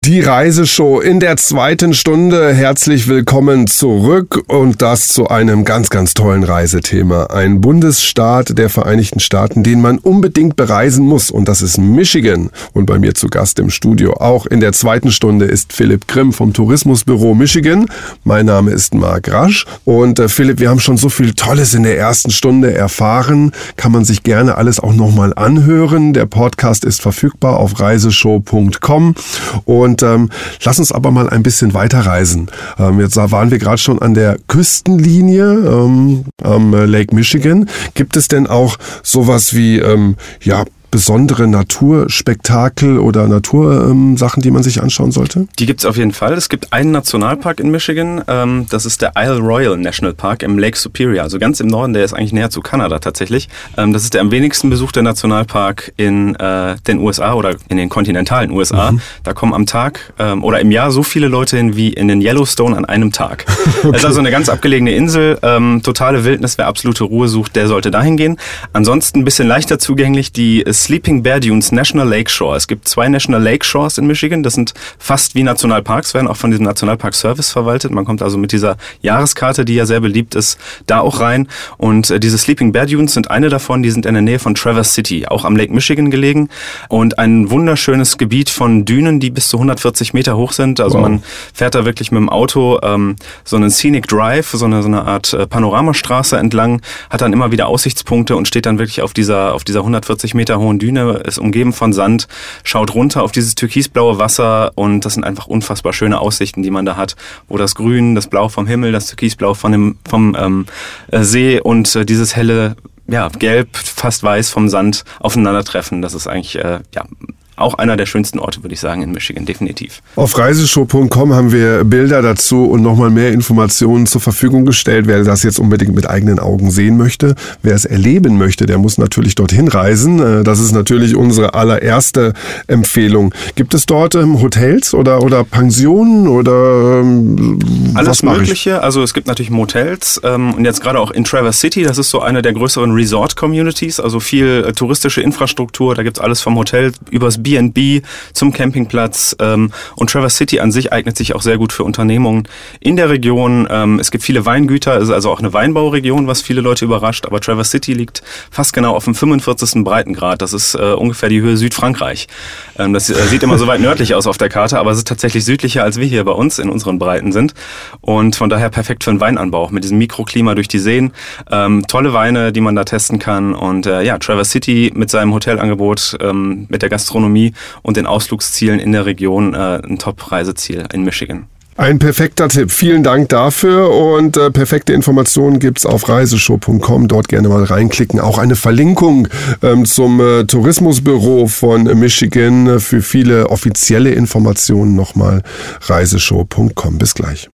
Die Reiseshow in der zweiten Stunde. Herzlich willkommen zurück und das zu einem ganz, ganz tollen Reisethema. Ein Bundesstaat der Vereinigten Staaten, den man unbedingt bereisen muss, und das ist Michigan. Und bei mir zu Gast im Studio auch in der zweiten Stunde ist Philipp Grimm vom Tourismusbüro Michigan. Mein Name ist Marc Rasch und Philipp, wir haben schon so viel Tolles in der ersten Stunde erfahren. Kann man sich gerne alles auch nochmal anhören. Der Podcast ist verfügbar auf reiseshow.com und lass uns aber mal ein bisschen weiterreisen. Jetzt waren wir gerade schon an der Küstenlinie am Lake Michigan. Gibt es denn auch sowas wie besondere Naturspektakel oder Natursachen, die man sich anschauen sollte? Die gibt's auf jeden Fall. Es gibt einen Nationalpark in Michigan, das ist der Isle Royale National Park im Lake Superior, also ganz im Norden, der ist eigentlich näher zu Kanada tatsächlich. Das ist der am wenigsten besuchte Nationalpark in den USA oder in den kontinentalen USA. Da kommen am Tag oder im Jahr so viele Leute hin wie in den Yellowstone an einem Tag. Okay. Das ist also eine ganz abgelegene Insel, totale Wildnis, wer absolute Ruhe sucht, der sollte dahin gehen. Ansonsten ein bisschen leichter zugänglich, die Sleeping Bear Dunes National Lake Shore. Es gibt 2 National Lake Shores in Michigan. Das sind fast wie Nationalparks, werden auch von diesem Nationalpark Service verwaltet. Man kommt also mit dieser Jahreskarte, die ja sehr beliebt ist, da auch rein. Und diese Sleeping Bear Dunes sind eine davon. Die sind in der Nähe von Traverse City, auch am Lake Michigan gelegen. Und ein wunderschönes Gebiet von Dünen, die bis zu 140 Meter hoch sind. Also man fährt da wirklich mit dem Auto so einen Scenic Drive, so eine Art Panoramastraße entlang, hat dann immer wieder Aussichtspunkte und steht dann wirklich auf dieser 140 Meter hohen Düne, ist umgeben von Sand, schaut runter auf dieses türkisblaue Wasser und das sind einfach unfassbar schöne Aussichten, die man da hat, wo das Grün, das Blau vom Himmel, das Türkisblau vom See und dieses helle, Gelb, fast weiß vom Sand aufeinandertreffen. Das ist eigentlich, auch einer der schönsten Orte, würde ich sagen, in Michigan, definitiv. Auf reiseshow.com haben wir Bilder dazu und nochmal mehr Informationen zur Verfügung gestellt. Wer das jetzt unbedingt mit eigenen Augen sehen möchte, wer es erleben möchte, der muss natürlich dorthin reisen. Das ist natürlich unsere allererste Empfehlung. Gibt es dort Hotels oder Pensionen oder alles Mögliche? Also es gibt natürlich Motels und jetzt gerade auch in Traverse City, das ist so eine der größeren Resort-Communities, also viel touristische Infrastruktur, da gibt's alles vom Hotel übers B&B zum Campingplatz und Traverse City an sich eignet sich auch sehr gut für Unternehmungen in der Region. Es gibt viele Weingüter, es ist also auch eine Weinbauregion, was viele Leute überrascht, aber Traverse City liegt fast genau auf dem 45. Breitengrad. Das ist ungefähr die Höhe Südfrankreich. Das sieht immer so weit nördlich aus auf der Karte, aber es ist tatsächlich südlicher, als wir hier bei uns in unseren Breiten sind und von daher perfekt für einen Weinanbau mit diesem Mikroklima durch die Seen. Tolle Weine, die man da testen kann und Traverse City mit seinem Hotelangebot, mit der Gastronomie und den Ausflugszielen in der Region ein Top-Reiseziel in Michigan. Ein perfekter Tipp. Vielen Dank dafür und perfekte Informationen gibt's auf reiseshow.com. Dort gerne mal reinklicken. Auch eine Verlinkung zum Tourismusbüro von Michigan. Für viele offizielle Informationen nochmal reiseshow.com. Bis gleich.